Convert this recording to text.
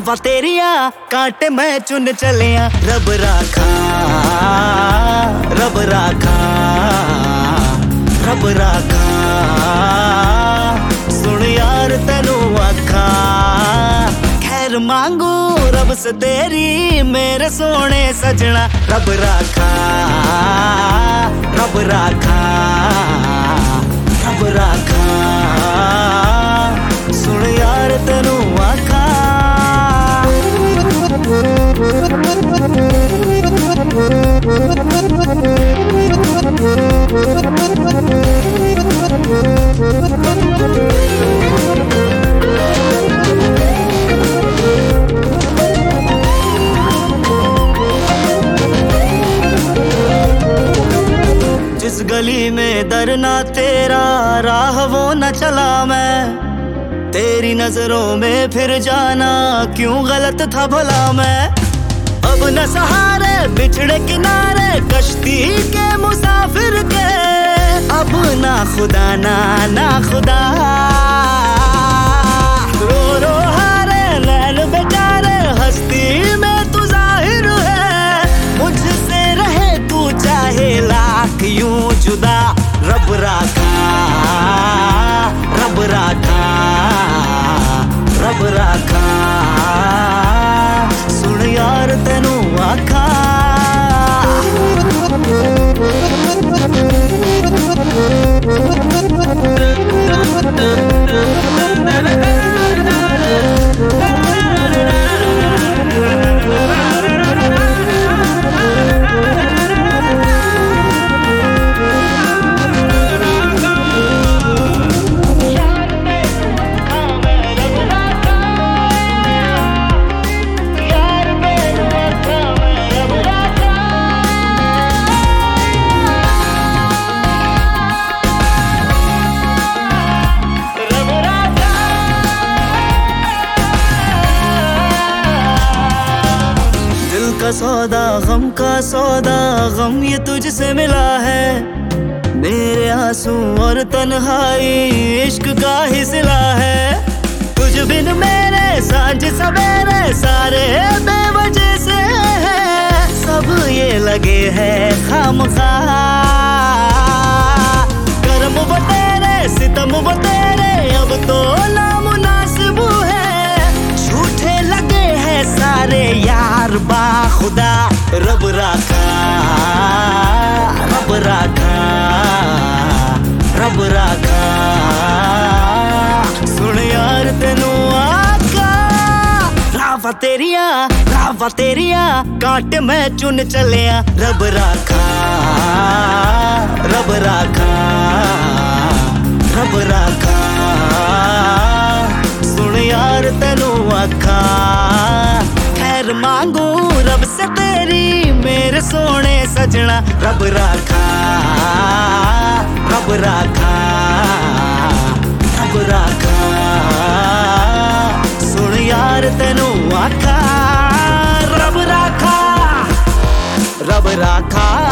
रावा तेरिया कांटे मैं चुन चलिया। रब राखा रब राखा रब राखा, सुन यार तेनू आखा। खैर मांगू रब से तेरी मेरे सोने सजना। रब राखा रब राखा रब राखा, सुन यार तेनू आखा। जिस गली में दर ना तेरा राह वो न चला मैं। तेरी नजरों में फिर जाना क्यों गलत था भला मैं। अब न सहारे बिछड़े किनारे कश्ती के मुसाफिर के। अब ना खुदा ना खुदा, रो रो हारे नैन बेचारे, हस्ती में तू जाहिर है। मुझसे रहे तू चाहे लाख यूं जुदा। रब राखा रब राखा रब राखा, सुन यार तेनू आखा। सौदा गम का सौदा, गम ये तुझसे मिला है। मेरे आंसू और तन्हाई इश्क का ही सिला है। तुझ बिन मेरे सांझ सवेरे सारे बेवजह से है। सब ये लगे है खामखा, कर्म वो तेरे सितम वो तेरे, अब तो नामुनासिब है। झूठे लगे हैं सारे यार बा खुदा। रब राखा रब राखा रब राखा, सुन यार तेनू आखा। रावा तेरिया कांटे मैं चुन चलिया। रब राखा रब राखा रब राखा, सुन यार तेनू आखा। खैर मांगू रब से तेरी मेरे सोने सजना। रब राखा रब राखा रब राखा, सुन यार तेनू आखा। रब राखा रब राखा